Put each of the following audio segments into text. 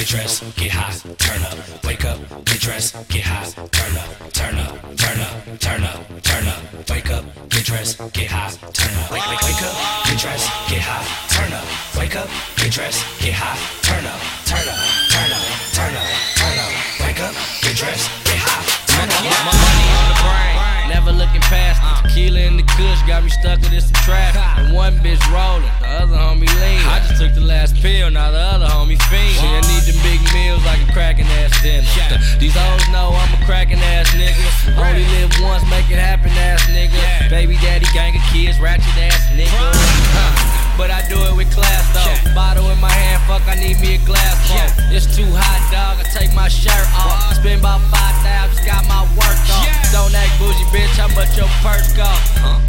dressed, get high, turn up, wake up, get dressed, get high, turn up, turn up, turn up, turn up, turn up, wake up, get dressed, get high, turn up, wake up, get dressed, get high, turn up, wake up, get dressed, get high, turn up, turn up, turn up, turn up, turn up, wake up, get dressed, get high, turn up. My money on the brain, never looking past it. Tequila in the kush got me stuck in some traffic. And one bitch rolling, the other homie lean. I just took the last pill, now the other homie fiend. She need them big meals like a cracking ass dinner. These hoes know I'm a cracking ass nigga. Only live once, make it happen ass nigga. Baby daddy gang of kids, ratchet ass nigga. But I do it with class though. Bottle in my hand, fuck, I need me a glass full. It's too hot, dog, I take my shirt off. Spend about 5,000, just got my work off. Don't act bougie, bitch, how much your purse cost?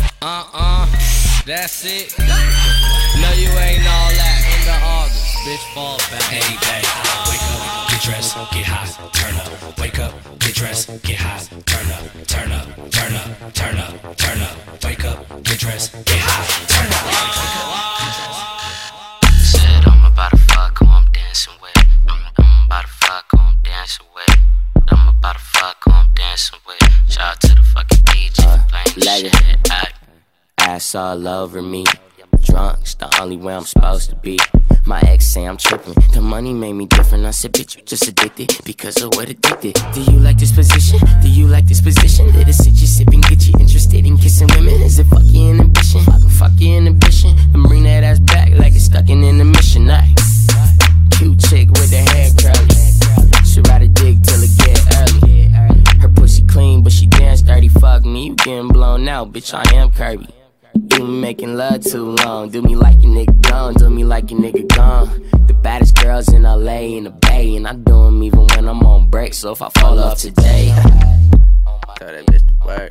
That's it. No, you ain't all that. In the August, bitch, fall back. Hey, babe, wake up, get dressed, get high, turn up, wake up, get dressed, get high, turn up, turn up, turn up, turn up, turn up, wake up, get dressed, get high, turn up, wake up. Said I'm about to fuck who I'm dancing with. I'm about to fuck who I'm dancing with. I'm about to fuck who I'm dancing with. Shout out to the fucking DJ for playing this shit. Ass all over me. Drunk's the only way I'm supposed to be. My ex say I'm tripping. The money made me different. I said, bitch, you just addicted because of what addicted. Do you like this position? Do you like this position? Let it sit you sipping, get you interested in kissing women. Is it fuck your inhibition? Fuck your inhibition. And bring that ass back like it's stuck in intermission. Cute chick with the hair curly. She ride a dick till it get early. Her pussy clean, but she dance dirty. Fuck me, you getting blown out, bitch, I am Kirby. You been making love too long. Do me like a nigga gone, do me like a nigga gone. The baddest girls in LA in the Bay, and I do them even when I'm on break. So if I fall off today, tell that bitch to work.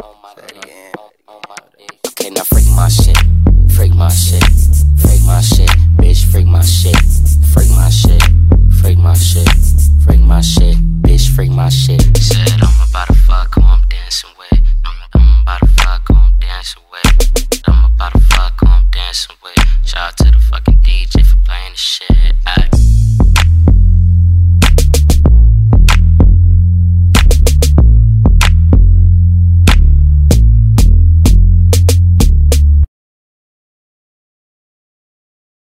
Okay, now freak my shit, freak my shit, freak my shit, bitch, freak